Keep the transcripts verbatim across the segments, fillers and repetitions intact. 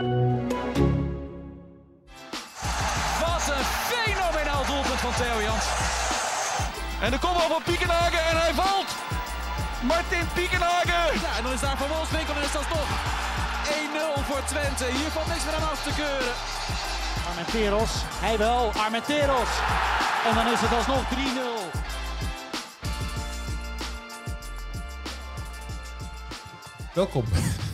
Wat een fenomenaal doelpunt van Theo Jans. En de kopbal van Piekenhagen en hij valt. Martin Piekenhagen. Ja, en dan is daar Van Wolfswinkel en is dat toch één nul voor Twente. Hier valt niks meer aan af te keuren. Armenteros, hij wel, Armenteros. En dan is het alsnog drie nul. Welkom.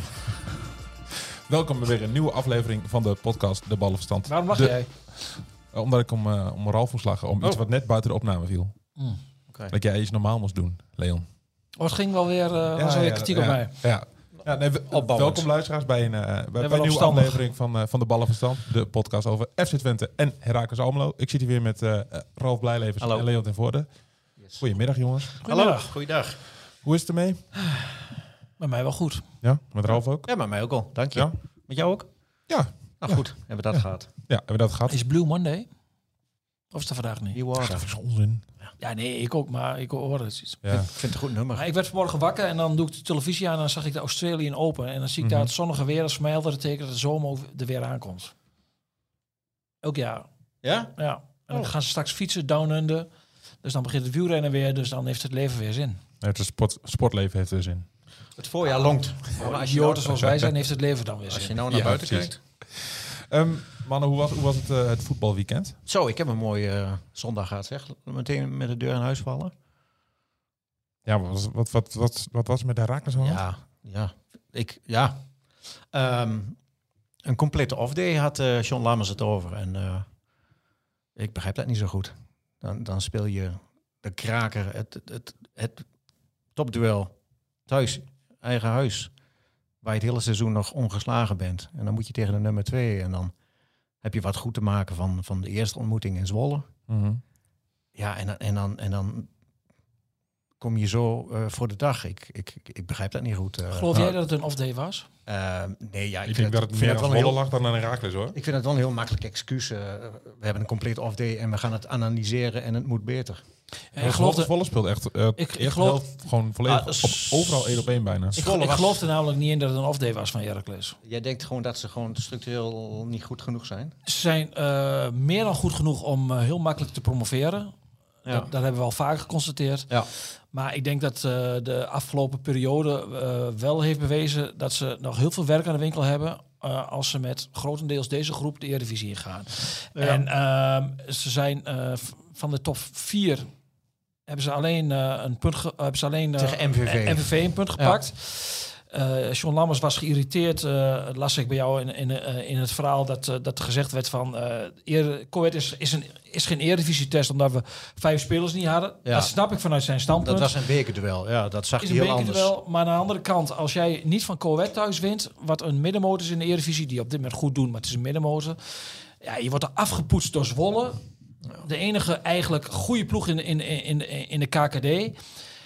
Welkom bij weer een nieuwe aflevering van de podcast De Ballenverstand. Waarom lach de, jij? Omdat ik om, uh, om Ralf moest lachen, om oh. iets wat net buiten de opname viel. Mm, okay. Dat jij iets normaal moest doen, Leon. Oh, het ging wel weer, uh, ja, was wel weer kritiek ja, op mij. Ja. Ja, nee, we, welkom luisteraars bij een, uh, bij, bij een nieuwe aflevering van, uh, van De Ballenverstand. De podcast over F C Twente en Heracles Almelo. Ik zit hier weer met uh, Ralf Blijlevens Hallo. en Leon ten Voorde. Yes. Goedemiddag jongens. Hallo. Goeiedag. Hoe is het ermee? Met mij wel goed. Ja, met Ralf ook? Ja, met mij ook al. Dank je. Ja. Met jou ook? Ja. Nou goed, hebben we dat ja. gehad. Ja, hebben we dat gehad. Is Blue Monday? Of is dat vandaag niet? Dat is onzin. Ja, nee, ik ook, maar ik hoor het. Ja. Ik vind het een goed nummer. Maar ik werd vanmorgen wakker en dan doe ik de televisie aan en dan zag ik de Australian Open. En dan zie ik Mm-hmm. daar het zonnige weer als voor mij altijd het teken dat de zomer er weer aankomt. Elk jaar. Ja? Ja. En dan oh. gaan ze straks fietsen down under. Dus dan begint het wielrennen weer, dus dan heeft het leven weer zin. Ja, het sport, sportleven heeft er zin. Het voorjaar longt. Voor als je nou, zoals wij zijn, heeft het leven dan weer zin. Als je nou naar ja, buiten precies. kijkt. Um, mannen, hoe was, hoe was het, uh, het voetbalweekend? Zo, ik heb een mooie uh, zondag gehad, zeg. Meteen met de deur in huis vallen. Ja, wat, wat, wat, wat, wat was het met de Heracles? Ja, ja. Ik, ja. Um, een complete off-day had uh, John Lammers het over. En uh, ik begrijp dat niet zo goed. Dan, dan speel je de kraker, het, het, het, het topduel thuis, eigen huis. Waar je het hele seizoen nog ongeslagen bent. En dan moet je tegen de nummer twee. En dan heb je wat goed te maken van, van de eerste ontmoeting in Zwolle. Mm-hmm. Ja, en, en, dan, en dan kom je zo uh, voor de dag. Ik, ik, ik begrijp dat niet goed. Uh, Geloof jij dat het een off-day was? Uh, nee, ja. Ik, ik denk dat het meer aan Zwolle lag dan aan Heracles, hoor. Ik vind het wel een heel makkelijk excuus. Uh, we hebben een complete off-day en we gaan het analyseren en het moet beter. Ja, ik geloof dat Zwolle speelt echt uh, ik, ik geloof gewoon volledig uh, op, overal één op één bijna. Ik, ik, ik geloof er namelijk niet in dat het een off-day was van Heracles. Jij denkt gewoon dat ze gewoon structureel niet goed genoeg zijn? Ze zijn uh, meer dan goed genoeg om uh, heel makkelijk te promoveren. Ja. Dat, dat hebben we al vaak geconstateerd. Ja. Maar ik denk dat uh, de afgelopen periode uh, wel heeft bewezen dat ze nog heel veel werk aan de winkel hebben. Uh, als ze met grotendeels deze groep de Eredivisie ingaan. Ja. En uh, ze zijn uh, van de top vier hebben ze alleen uh, een punt ge- hebben ze alleen uh, tegen M V V. M V V een punt gepakt. Ja. Uh, John Lammers was geïrriteerd, uh, las ik bij jou in, in, uh, in het verhaal dat, uh, dat er gezegd werd van uh, eer, Coët is, is, een, is geen eredivisietest omdat we vijf spelers niet hadden. Ja. Dat snap ik vanuit zijn standpunt. Dat was een bekerduel, ja, dat zag is hij heel anders. Maar aan de andere kant, als jij niet van Coët thuis wint, wat een middenmotor is in de Eredivisie, die op dit moment goed doen, maar het is een middenmotor. Ja, je wordt er afgepoetst door Zwolle. Ja. De enige eigenlijk goede ploeg in, in, in, in de K K D.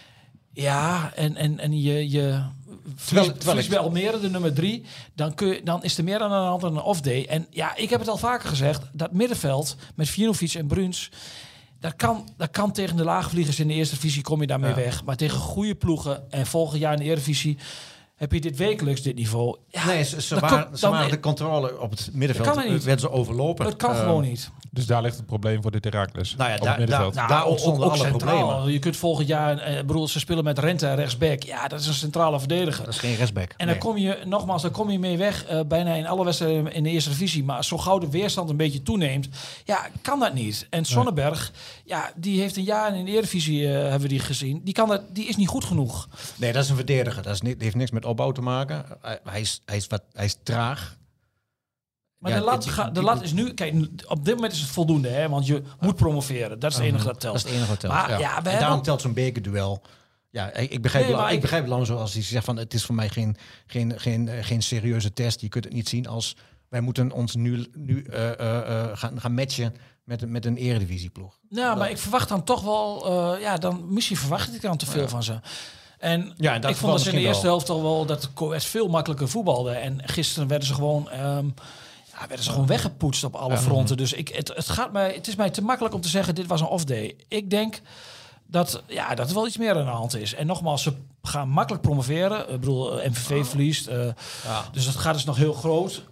Ja, en, en, en je... je Terwijl, terwijl ik bij Almere, de nummer drie, dan, kun je, dan is er meer aan de hand dan een off-day. En ja, ik heb het al vaker gezegd, dat middenveld met Vinovic en Bruns, dat kan, dat kan tegen de laagvliegers in de eerste divisie, kom je daarmee ja. weg. Maar tegen goede ploegen en volgend jaar in de Eredivisie heb je dit wekelijks, dit niveau. Ja, nee, ze, ze, waren, kon, ze dan, waren de controle op het middenveld. Dat kan werden ze overlopen. Dat kan uh, gewoon niet. Dus daar ligt het probleem voor dit Heracles. Nou ja, op daar, het middenveld. daar, daar ontstonden alle centraal. problemen. Je kunt volgend jaar, eh, bedoel, ze spelen met Rente en rechtsback. Ja, dat is een centrale verdediger. Dat is geen rechtsback. En dan nee. kom je, nogmaals, dan kom je mee weg uh, bijna in alle wedstrijden in de eerste divisie. Maar zo gauw de weerstand een beetje toeneemt, ja, kan dat niet. En Sonnenberg, nee. ja, die heeft een jaar in de Eredivisie, uh, hebben we die gezien. Die, kan dat, die is niet goed genoeg. Nee, dat is een verdediger. Dat is niet, die heeft niks met opbouw te maken. Hij, hij, is, hij, is, wat, hij is traag. Maar ja, de, lat, die, ga, de die, lat is nu... Kijk, op dit moment is het voldoende, hè? Want je moet promoveren. Dat is het enige dat telt. Dat is het enige dat telt, maar, ja. ja, en daarom hebben... telt zo'n bekerduel. Ja, ik, ik begrijp, nee, lang, ik, ik begrijp lang zoals hij zegt van... het is voor mij geen, geen, geen, geen serieuze test. Je kunt het niet zien als... wij moeten ons nu, nu uh, uh, uh, gaan, gaan matchen met, met een eredivisieploeg. Ja, dat, maar ik verwacht dan toch wel... Uh, ja, dan misschien verwacht ik dan te veel ja. van ze. En, ja, en dat ik vond dat ze in de eerste wel. helft al wel... dat de Coët veel makkelijker voetbalde. En gisteren werden ze gewoon... Um, Ja, werden ze gewoon weggepoetst op alle fronten. Dus ik, het, het, gaat mij, het is mij te makkelijk om te zeggen, dit was een off-day. Ik denk dat, ja, dat er wel iets meer aan de hand is. En nogmaals, ze gaan makkelijk promoveren. Ik bedoel, M V V verliest. Uh, ja. Dus dat gaat dus nog heel groot.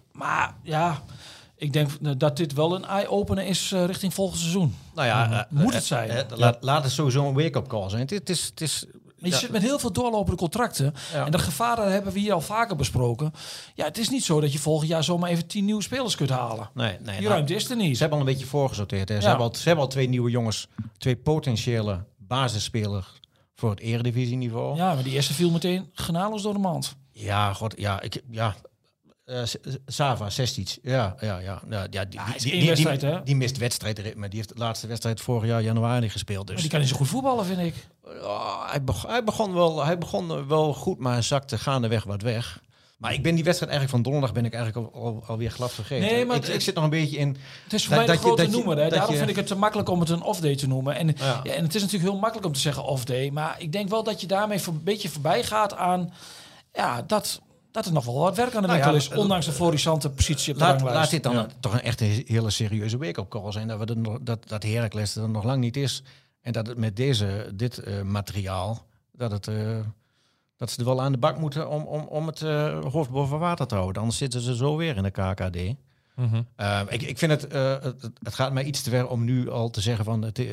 Maar ja, ik denk dat dit wel een eye-opener is uh, richting volgend seizoen. Nou ja, uh, moet uh, het zijn. Uh, uh, laat, laat het sowieso een wake-up call zijn. Het is, het is, je ja. zit met heel veel doorlopende contracten. Ja. En dat gevaar dat hebben we hier al vaker besproken. Ja, het is niet zo dat je volgend jaar zomaar even tien nieuwe spelers kunt halen. Nee, nee, Die nou, ruimte is er niet. Ze hebben al een beetje voorgesorteerd. Hè. Ze, ja. hebben al, ze hebben al twee nieuwe jongens, twee potentiële basisspelers voor het eredivisieniveau. Ja, maar die eerste viel meteen genadeloos door de mand. Ja, god, ja, ik, ja. Uh, Sava, Sestic, ja, ja, ja, ja, ja, die, ja die, die, die, die, die, die mist wedstrijdritme. Die heeft de laatste wedstrijd vorig jaar januari gespeeld. Dus. Maar die kan niet zo goed voetballen, vind ik. Uh, hij, begon, hij, begon wel, hij begon wel goed, maar zakte gaandeweg wat weg. Maar ik ben die wedstrijd eigenlijk van donderdag ben ik eigenlijk al, al, alweer glad vergeten. Nee, maar ik, het, ik zit nog een beetje in. Het is voor dat, mij dat groot te noemen. Hè? Daarom je, vind ik het te makkelijk om het een off-day te noemen. En, ja. Ja, en het is natuurlijk heel makkelijk om te zeggen off-day. Maar ik denk wel dat je daarmee voor, een beetje voorbij gaat aan ja, dat, dat er nog wel wat werk aan de nou winkel ja, is. Ondanks de florissante positie op de laat, ranglijst. Laat dit dan ja. toch een echt een hele serieuze wake-up call zijn. Dat, we er nog, dat, dat Heracles er nog lang niet is. En dat het met deze, dit uh, materiaal, dat het... Uh, dat ze er wel aan de bak moeten om, om, om het uh, hoofd boven water te houden. Anders zitten ze zo weer in de K K D. Mm-hmm. Uh, ik, ik vind het, uh, het... Het gaat mij iets te ver om nu al te zeggen van... Uh, uh,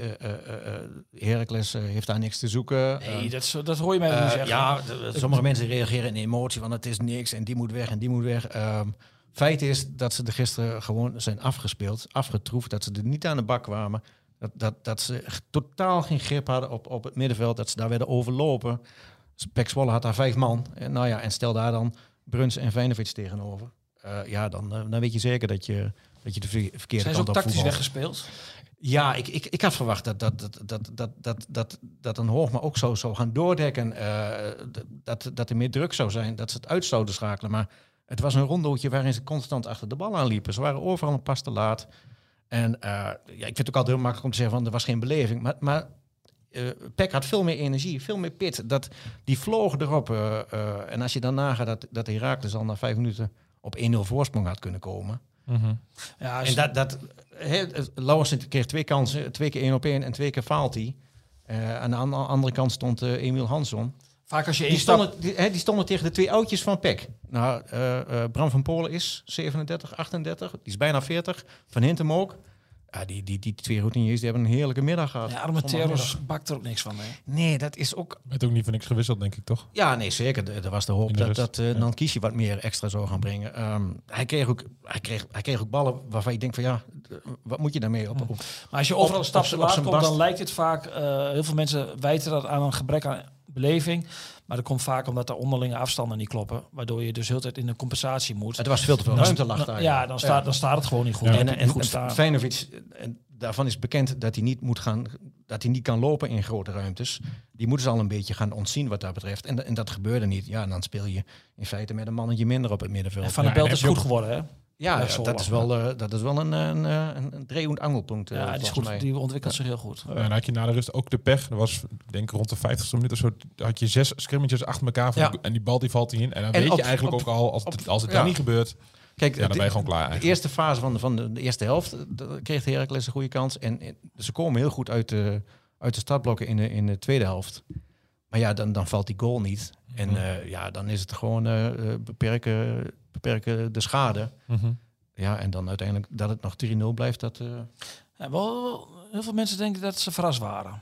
uh, Heracles uh, heeft daar niks te zoeken. Nee, uh, dat, dat hoor je mij uh, niet zeggen. Ja, de, de, sommige mensen reageren in emotie van het is niks en die moet weg en die moet weg. Uh, feit is dat ze er gisteren gewoon zijn afgespeeld, afgetroefd. Dat ze er niet aan de bak kwamen. Dat, dat, dat ze totaal geen grip hadden op, op het middenveld. Dat ze daar werden overlopen. Pek Zwolle had daar vijf man. En, nou ja, en stel daar dan Bruns en Vijnovic tegenover. Uh, ja, dan, uh, dan weet je zeker dat je, dat je de verkeerde Zijn kant ze ook op tactisch voetbal. weggespeeld? Ja, ik, ik, ik had verwacht dat, dat, dat, dat, dat, dat, dat, dat een Hoogma ook zo zou gaan doordekken. Uh, dat, dat er meer druk zou zijn. Dat ze het uit zouden schakelen. Maar het was een rondootje waarin ze constant achter de bal aanliepen. Ze waren overal een pas te laat. En uh, ja, ik vind het ook altijd heel makkelijk om te zeggen van er was geen beleving. Maar... maar Uh, Pek had veel meer energie, veel meer pit. Dat, die vlogen erop. Uh, uh, en als je dan nagaat dat, dat Heracles al na vijf minuten op één nul voorsprong had kunnen komen. Mm-hmm. Ja, en dat, dat Lauwersen kreeg twee kansen, twee keer één op één en twee keer faalt hij. Uh, aan de an- andere kant stond uh, Emiel Hansson. Vaak als je die, stonden, die, he, die stonden tegen de twee oudjes van Pek. Nou, uh, uh, Bram van Polen is zevenendertig, achtendertig. Die is bijna veertig. Van Hintem ook. Ja, die, die, die twee routiniers die hebben een heerlijke middag gehad. Ja, Armenteros bakt er ook niks van mee. Nee, dat is ook... Het ook niet voor niks gewisseld, denk ik, toch? Ja, nee, zeker. Er was de hoop dat, dat uh, ja. dan kies je wat meer extra zou gaan brengen. Um, hij, kreeg ook, hij, kreeg, hij kreeg ook ballen waarvan je denkt van ja, wat moet je daarmee op? op maar als je overal een stap te laat komt, bast... dan lijkt het vaak... Uh, heel veel mensen wijten dat aan een gebrek aan beleving. Maar dat komt vaak omdat de onderlinge afstanden niet kloppen. Waardoor je dus de hele tijd in een compensatie moet. Het was veel te veel ruimte lag daar. Ja, dan staat, dan staat het gewoon niet goed. Ja. En, en, en Vijnovic, en daarvan is bekend dat hij niet moet gaan, dat hij niet kan lopen in grote ruimtes. Die moeten ze al een beetje gaan ontzien wat dat betreft. En, en dat gebeurde niet. Ja, en dan speel je in feite met een mannetje minder op het middenveld. En Van der Belt ja, is goed geworden, hè? Ja, ja dat, is wel, uh, dat is wel een, een, een, een dreh- en angelpunt. Uh, ja, die, is goed, mij. die ontwikkelt zich heel goed. Uh, en dan had je na de rust ook de pech. Er was, denk ik, rond de vijftigste minuut of zo, had je zes scrimmages achter elkaar. Van ja. En die bal die valt in. En dan en weet op, je eigenlijk op, ook al, als, op, het, als het ja. daar niet gebeurt, Kijk, ja, dan de, ben je gewoon klaar eigenlijk. De eerste fase van de, van de, de eerste helft kreeg de Heracles een goede kans. En, en ze komen heel goed uit de, uit de startblokken in de, in de tweede helft. Maar ja, dan, dan valt die goal niet. En mm-hmm. uh, ja, dan is het gewoon uh, beperken, beperken de schade. Mm-hmm. Ja, en dan uiteindelijk dat het nog drie nul blijft. Dat, uh... ja, wel, heel veel mensen denken dat ze verrast waren.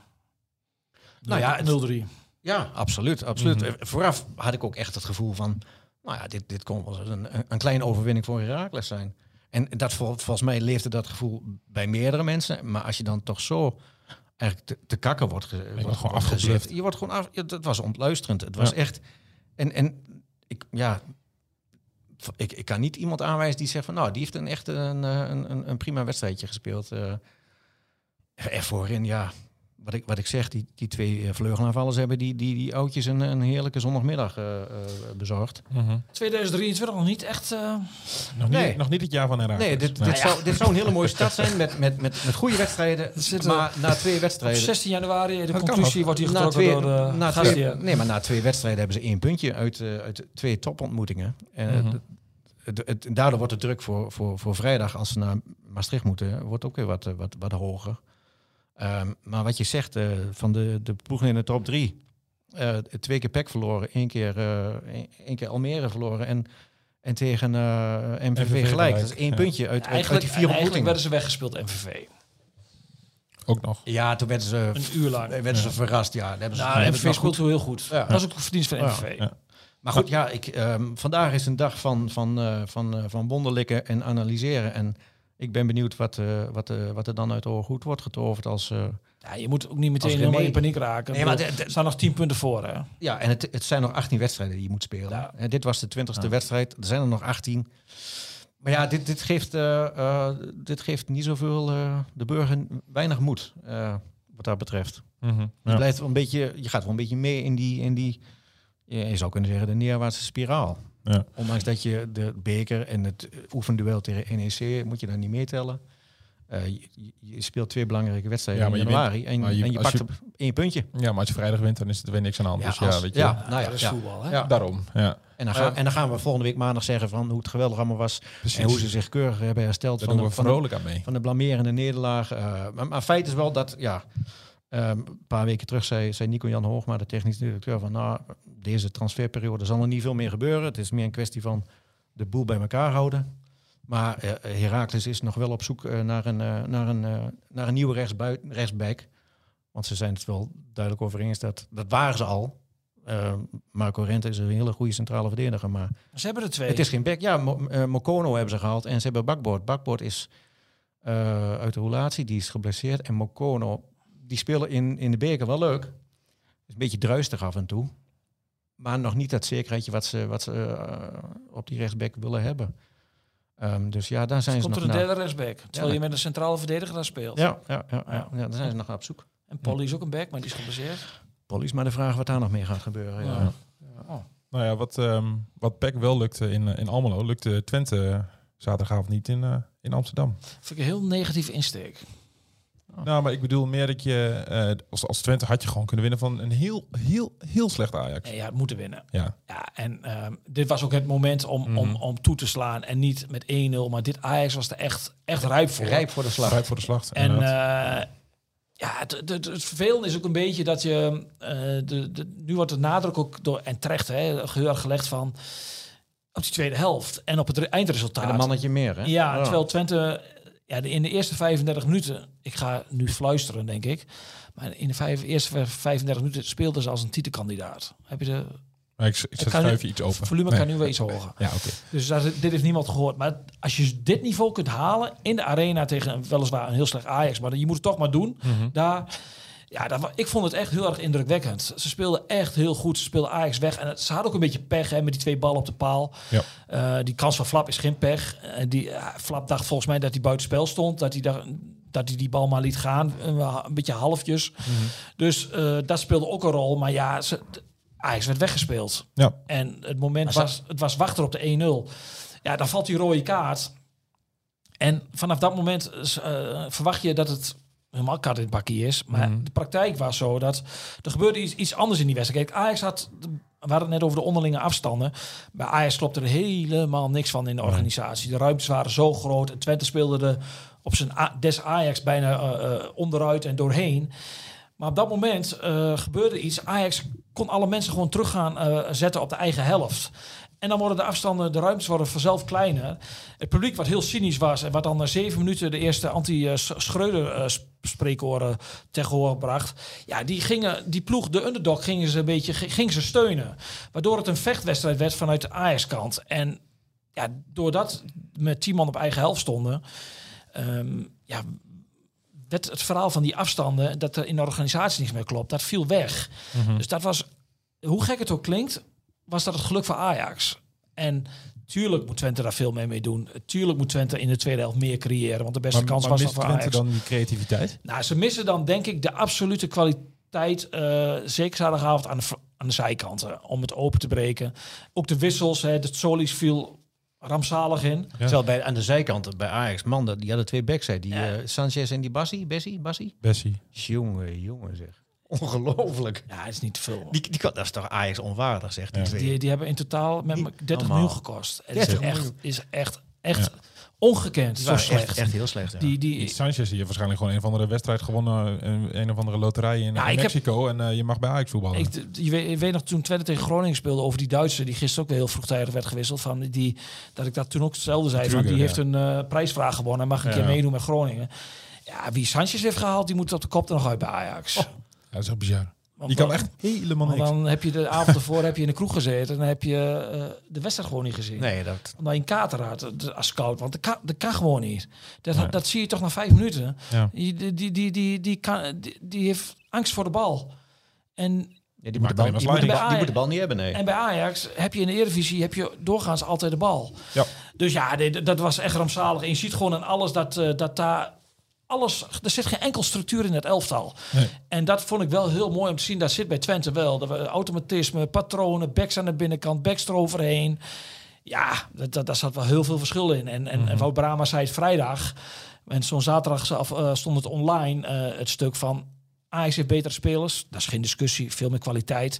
Nou ja, nul drie. Ja, absoluut. absoluut. Mm-hmm. Vooraf had ik ook echt het gevoel van... Nou ja, dit, dit kon wel een, een kleine overwinning voor Heracles zijn. En dat volgens mij leefde dat gevoel bij meerdere mensen. Maar als je dan toch zo eigenlijk te, te kakken wordt, ge, wordt, wordt wordt gezet. Je wordt gewoon af... Ja, het was ontluisterend. Het was ja. echt... En, en ik... Ja... Ik, ik kan niet iemand aanwijzen die zegt van... nou, die heeft een echt een, een, een prima wedstrijdje gespeeld. Uh, er voorin, ja... Wat ik, wat ik zeg, die, die twee vleugelaanvallers hebben die, die, die oudjes een, een heerlijke zondagmiddag uh, uh, bezorgd. Mm-hmm. tweeduizend drieëntwintig nog niet echt... Uh... Nog, nee. niet, nog niet het jaar van Heracles. Nee, dit, nee. Dit, zou, dit zou een hele mooie start zijn met, met, met, met goede wedstrijden. Maar na twee wedstrijden... Op zestien januari, de dat conclusie wordt hier getrokken twee, door de na twee, Nee, maar na twee wedstrijden hebben ze één puntje uit, uh, uit twee topontmoetingen. En mm-hmm. het, het, het, het, daardoor wordt de druk voor, voor, voor vrijdag, als ze naar Maastricht moeten, wordt ook weer wat, wat, wat hoger. Um, maar wat je zegt, uh, van de, de ploegen in de top drie. Uh, twee keer P E C verloren, één keer, uh, één, één keer Almere verloren. En, En tegen uh, M V V, M V V gelijk. gelijk. Dat is één ja. puntje uit, ja, uit, uit die vier ontmoetingen. Eigenlijk werden ze weggespeeld, M V V. Ook nog. Ja, toen werden ze... Een uur lang. Werden ja. ze verrast, ja. Daar hebben ze, nou, M V V speelt toen heel goed. Ja. Dat is ook de verdienst van M V V. Ja. Ja. Maar goed, ja, ik, um, vandaag is een dag van, van, uh, van, uh, van wonderlijken en analyseren. En ik ben benieuwd wat, uh, wat, uh, wat er dan uit Oorgoed wordt getoverd als... Uh, ja, je moet ook niet meteen helemaal in paniek raken. Nee, maar er staan nog tien punten voor, hè? Ja, en het, het zijn nog achttien wedstrijden die je moet spelen. Ja. En dit was de twintigste ja. wedstrijd. Er zijn er nog achttien. Maar ja, dit, dit, geeft, uh, uh, dit geeft niet zoveel uh, de burger weinig moed, uh, wat dat betreft. Mm-hmm. Je, ja. blijft wel een beetje, je gaat wel een beetje mee in die, in die je zou kunnen zeggen, de neerwaartse spiraal. Ja. Ondanks dat je de beker en het oefenduel tegen N E C moet je daar niet meetellen. Uh, je, je speelt twee belangrijke wedstrijden ja, in januari wint, en, je, en je pakt je, op één puntje. Ja, maar als je vrijdag wint, dan is het weer niks aan de hand. Ja, dus als, ja, weet je. Ja, nou ja, dat is ja. voetbal, hè? Ja. Daarom, ja. En dan, gaan, uh, en dan gaan we volgende week maandag zeggen van hoe het geweldig allemaal was. Precies. En hoe ze zich keurig hebben hersteld daar van doen de, we vrolijk aan mee. van de blamerende nederlaag. Uh, maar, maar feit is wel dat, ja, um, een paar weken terug zei, zei Nico-Jan Hoogma, de technisch directeur, van nou, deze transferperiode zal er niet veel meer gebeuren. Het is meer een kwestie van de boel bij elkaar houden. Maar uh, Heracles is nog wel op zoek uh, naar, een, uh, naar, een, uh, naar een nieuwe rechtsbui- rechtsback. Want ze zijn het wel duidelijk over eens dat dat waren ze al. Uh, Marco Rente is een hele goede centrale verdediger. Maar ze hebben er twee. Het is geen back. Ja, Mo- uh, Mokono hebben ze gehaald en ze hebben Bakboord. Bakboord is uh, uit de roulatie, die is geblesseerd. En Mokono, die spelen in, in de beker wel leuk. Is een beetje druistig af en toe. Maar nog niet dat zekerheidje wat ze, wat ze uh, op die rechtsback willen hebben. Um, dus ja, daar zijn dus ze komt nog er een naar. derde rechtsback, terwijl ja, je met een centrale verdediger daar speelt. Ja, ja, ja, ja, ja. ja daar zijn ze nog op zoek. En Polly is ook een back, maar die is geblesseerd. Polly is maar de vraag wat daar nog mee gaat gebeuren. Ja. Ja. Ja. Oh. Nou ja, wat, um, wat P E C wel lukte in, in Almelo, lukte Twente uh, zaterdagavond niet in, uh, in Amsterdam. Vind ik een heel negatieve insteek. Oh. Nou, maar ik bedoel meer dat je uh, als, als Twente had je gewoon kunnen winnen van een heel, heel, heel slecht Ajax. Ja, het moeten winnen. Ja. Ja, en um, dit was ook het moment om, mm. om, om toe te slaan en niet met één nul, maar dit Ajax was er echt, echt rijp voor. Rijp voor de slag. Rijp voor de slag. En uh, ja, het, het, het vervelende is ook een beetje dat je uh, de, de, nu wordt de nadruk ook door en terecht hè, gelegd van op die tweede helft en op het eindresultaat. En een mannetje meer, hè? Ja, oh. Terwijl Twente ja, de, in de eerste vijfendertig minuten, ik ga nu fluisteren, denk ik, maar in de vijf, eerste vijfendertig minuten speelden ze als een titelkandidaat. Heb je de... Maar ik, ik zet schuif je iets open. Het volume nee. kan nu wel iets hoger. Ja, okay. Dus daar, dit heeft niemand gehoord. Maar als je dit niveau kunt halen in de arena tegen weliswaar een heel slecht Ajax, maar je moet het toch maar doen. Mm-hmm. Daar, ja, daar, ik vond het echt heel erg indrukwekkend. Ze speelden echt heel goed. Ze speelden Ajax weg. En het, ze hadden ook een beetje pech hè, met die twee ballen op de paal. Ja. Uh, die kans van Flap is geen pech. Uh, die, uh, Flap dacht volgens mij dat hij buitenspel stond. Dat hij daar... dat hij die bal maar liet gaan. Uh, een beetje halfjes. Mm-hmm. Dus uh, dat speelde ook een rol. Maar ja, ze, Ajax werd weggespeeld. Ja. En het moment was, het was wachten op de één nul. Ja, dan valt die rode kaart. En vanaf dat moment uh, verwacht je dat het helemaal kat in het bakkie is. Maar mm. de praktijk was zo dat er gebeurde iets, iets anders in die wedstrijd. Kijk, Ajax had, we hadden het net over de onderlinge afstanden. Bij Ajax klopte er helemaal niks van in de organisatie. De ruimtes waren zo groot. En Twente speelde er op zijn A- des Ajax bijna uh, uh, onderuit en doorheen. Maar op dat moment uh, gebeurde iets. Ajax kon alle mensen gewoon terug gaan uh, zetten op de eigen helft. En dan worden de afstanden, de ruimtes worden vanzelf kleiner. Het publiek wat heel cynisch was en wat dan na zeven minuten de eerste anti-Schreuder-spreekoren uh, tegengebracht. Ja, die gingen, die ploeg, de underdog, gingen ze een beetje, gingen ze steunen. Waardoor het een vechtwedstrijd werd vanuit de Ajax-kant. En ja, doordat met tien man op eigen helft stonden, um, ja, werd het verhaal van die afstanden, dat er in de organisatie niks meer klopt, dat viel weg. Mm-hmm. Dus dat was, hoe gek het ook klinkt, was dat het geluk van Ajax. En tuurlijk moet Twente daar veel mee mee doen. Tuurlijk moet Twente in de tweede helft meer creëren, want de beste maar, kans maar was dan voor Twente Ajax. Dan die creativiteit? Nou, ze missen dan denk ik de absolute kwaliteit, uh, zeker zaterdagavond aan de, aan de zijkanten, om het open te breken. Ook de wissels, hè, de Solis viel rampzalig in. Ja. Terwijl bij, aan de zijkanten bij Ajax, man, die hadden twee backs, hè, die ja. uh, Sanchez en die Bassi, Bessie, Bassi? Bessie. Jongen, jongen zeg. Ongelooflijk. Ja, het is niet te veel. Die, die, dat is toch Ajax onwaardig, zegt die ja. twee. Die, die hebben in totaal met dertig miljoen gekost. Het is echt, is echt, Echt ja. ongekend. Zo slecht. Echt, echt heel slecht. Ja. Die, die, die Sanchez hier waarschijnlijk gewoon een of andere wedstrijd gewonnen. Een, een of andere loterij in, ja, in Mexico. Heb, en uh, je mag bij Ajax voetballen. Ik, je, weet, je weet nog toen Twente tegen Groningen speelde over die Duitser. Die gisteren ook weer heel vroegtijdig werd gewisseld. Van die, dat ik dat toen ook hetzelfde zei. Van, die ja. heeft een uh, prijsvraag gewonnen. En mag een ja. keer meedoen met Groningen. Ja, wie Sanchez heeft gehaald, die moet op de kop er nog uit bij Ajax. Oh, ja, dat is ook bizar. Want die kan echt helemaal niks. Dan heb je de avond ervoor heb je in de kroeg gezeten en dan heb je uh, de wedstrijd gewoon niet gezien. Nee, dat... Omdat je een kater had als scout, want dat kan, dat kan gewoon niet. Dat, nee. dat zie je toch na vijf minuten. Ja. Die, die, die, die, die, die, kan, die, die heeft angst voor de bal. En ja, die, moet de bal, die, moet de bal, die moet de bal niet hebben, nee. En bij Ajax heb je in de Eredivisie heb je doorgaans altijd de bal. Ja. Dus ja, dit, dat was echt rampzalig. En je ziet gewoon aan alles dat, uh, dat daar... Alles, er zit geen enkel structuur in het elftal. Nee. En dat vond ik wel heel mooi om te zien. Dat zit bij Twente wel. Dat we automatisme, patronen, backs aan de binnenkant, backs eroverheen. Ja, dat, dat, daar zat wel heel veel verschil in. En, en, mm-hmm. en Wout Brama zei het vrijdag. En zo'n zaterdag uh, stond het online, uh, het stuk van Ajax heeft betere spelers. Dat is geen discussie, veel meer kwaliteit.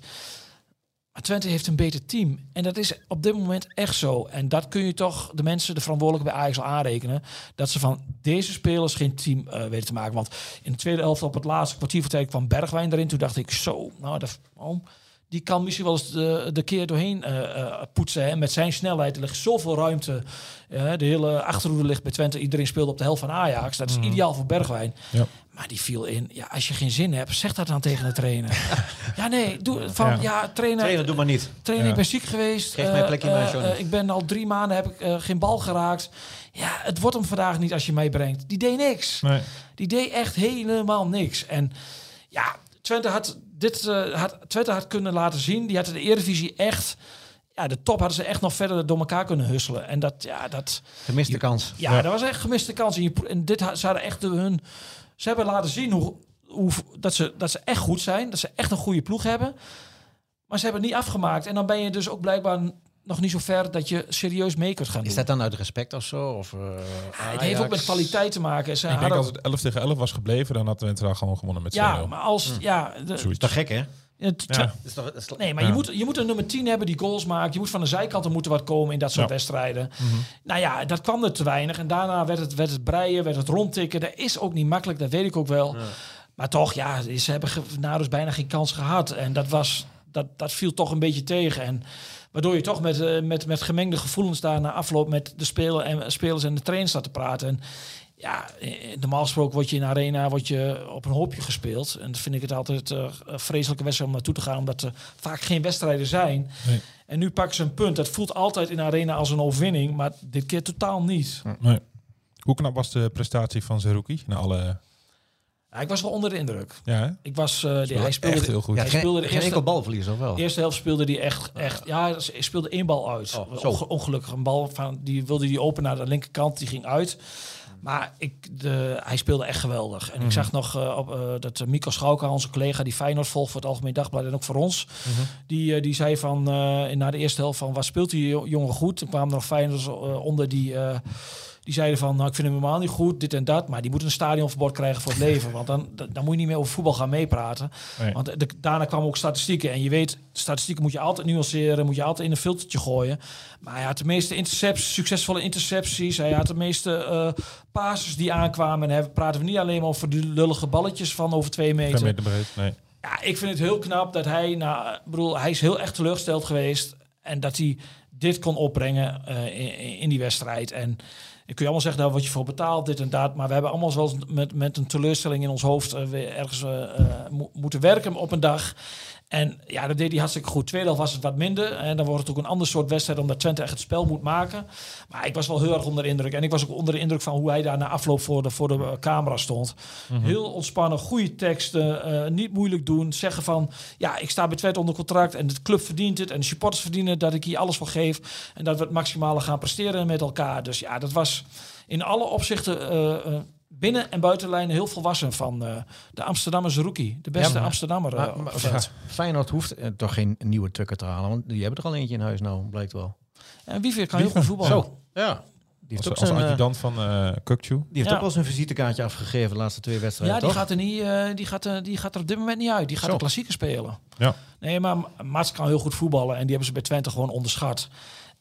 Maar Twente heeft een beter team. En dat is op dit moment echt zo. En dat kun je toch de mensen, de verantwoordelijken bij Ajax al aanrekenen. Dat ze van deze spelers geen team uh, weten te maken. Want in de tweede helft op het laatste kwartier voor tijd kwam Bergwijn erin. Toen dacht ik zo, nou, dat, oh, die kan misschien wel eens de, de keer doorheen uh, uh, poetsen. Hè. Met zijn snelheid, er ligt zoveel ruimte. Uh, de hele achterhoede ligt bij Twente. Iedereen speelde op de helft van Ajax. Dat is mm. ideaal voor Bergwijn. Ja. Maar die viel in. Ja, als je geen zin hebt, zeg dat dan tegen de trainer. Ja, nee, doe van ja, ja trainer. Trainer, doe maar niet. Trainer, ja. ik ben ziek geweest. Geef mij een plekje uh, uh, uh, Ik ben al drie maanden heb ik uh, geen bal geraakt. Ja, het wordt hem vandaag niet als je meebrengt. Die deed niks. Nee. Die deed echt helemaal niks. En ja, Twente had dit uh, had Twente had kunnen laten zien. Die had de Eredivisie echt. Ja, de top hadden ze echt nog verder door elkaar kunnen husselen. En dat, ja, dat gemiste je, kans. Ja, ja, dat was echt gemiste kans. En, je, en dit ze hadden echt de, hun. Ze hebben laten zien hoe, hoe dat ze dat ze echt goed zijn, dat ze echt een goede ploeg hebben. Maar ze hebben het niet afgemaakt. En dan ben je dus ook blijkbaar nog niet zo ver dat je serieus mee kunt gaan doen. Is dat dan uit respect of zo? Of, uh, ja, het heeft ook met kwaliteit te maken. Ze ik denk als het elf tegen elf was gebleven, dan had Twente gewoon gewonnen met ja, maar als hm. ja, de, dat is toch gek, hè? Het, ja. is toch, is toch, nee, maar ja. je, moet, je moet een nummer tien hebben die goals maakt. Je moet van de zijkanten moeten wat komen in dat soort ja. wedstrijden. Mm-hmm. Nou ja, dat kwam er te weinig. En daarna werd het, werd het breien, werd het rondtikken. Dat is ook niet makkelijk, dat weet ik ook wel. Ja. Maar toch, ja, ze hebben nou dus bijna geen kans gehad. En dat, was, dat, dat viel toch een beetje tegen. En waardoor je toch met, uh, met, met gemengde gevoelens daar na afloop met de speler en, spelers en de trainers staat te praten. En ja, normaal gesproken word je in de arena word je op een hoopje gespeeld. En dat vind ik het altijd uh, een vreselijke wedstrijd om naartoe te gaan, omdat er vaak geen wedstrijden zijn. Nee. En nu pakken ze een punt. Dat voelt altijd in de arena als een overwinning, maar dit keer totaal niet. Nee. Hoe knap was de prestatie van Zerouki? Na alle... Ja, ik was wel onder de indruk. Ja, ik was, uh, die, hij speelde echt heel goed. Ja, hij geen, speelde de geen eerste, enkel balverlies of wel? De eerste helft speelde hij echt, echt. Ja, hij speelde één bal uit. Oh, Onge, ongelukkig een bal van die wilde die open naar de linkerkant, die ging uit. Maar ik, de, hij speelde echt geweldig. En mm-hmm. ik zag nog uh, op, uh, dat uh, Mico Schauka, onze collega die Feyenoord volgt voor het Algemeen Dagblad en ook voor ons, mm-hmm. die, uh, die zei van uh, na de eerste helft van wat speelt die jongen goed? Toen kwamen er nog Feyenoorders uh, onder die. Uh, Die zeiden van, nou, ik vind hem helemaal niet goed, dit en dat. Maar die moet een stadionverbod krijgen voor het leven. Want dan, dan moet je niet meer over voetbal gaan meepraten. Nee. Want de, daarna kwamen ook statistieken. En je weet, statistieken moet je altijd nuanceren. Moet je altijd in een filtertje gooien. Maar hij had de meeste intercepties, succesvolle intercepties. Hij had de meeste uh, passes die aankwamen. En dan praten we niet alleen maar over die lullige balletjes van over twee meter. Twee meter breed, nee. Ja, ik vind het heel knap dat hij, nou, bedoel, hij is heel echt teleurgesteld geweest. En dat hij dit kon opbrengen uh, in, in die wedstrijd. En ik kun je allemaal zeggen, daar word je voor betaald, dit en dat. Maar we hebben allemaal wel met, met een teleurstelling in ons hoofd uh, weer ergens uh, mo- moeten werken op een dag. En ja, dat deed hij hartstikke goed. Tweede helft was het wat minder. En dan wordt het ook een ander soort wedstrijd, omdat Twente echt het spel moet maken. Maar ik was wel heel erg onder de indruk. En ik was ook onder de indruk van hoe hij daar na afloop voor de, voor de camera stond. Mm-hmm. Heel ontspannen, goede teksten, uh, niet moeilijk doen. Zeggen van, ja, ik sta bij Twente onder contract en de club verdient het. En de supporters verdienen dat ik hier alles voor geef. En dat we het maximale gaan presteren met elkaar. Dus ja, dat was in alle opzichten Uh, uh, binnen- en buitenlijnen heel volwassen van uh, de Amsterdammer Zerouki. De beste ja, maar, Amsterdammer. Uh, maar, maar, ja. Feyenoord hoeft uh, toch geen nieuwe tukker te halen, want die hebben er al eentje in huis nou, blijkt wel. En Wiever kan heel goed voetballen. Zo, ja. Die heeft als, als adjudant van uh, Kukçu. Die heeft ja. ook wel zijn visitekaartje afgegeven de laatste twee wedstrijden. Ja, die toch? gaat er niet. Uh, die gaat er, die gaat er op dit moment niet uit. Die gaat Zo. de klassieker spelen. Ja. Nee, maar Mats kan heel goed voetballen en die hebben ze bij Twente gewoon onderschat.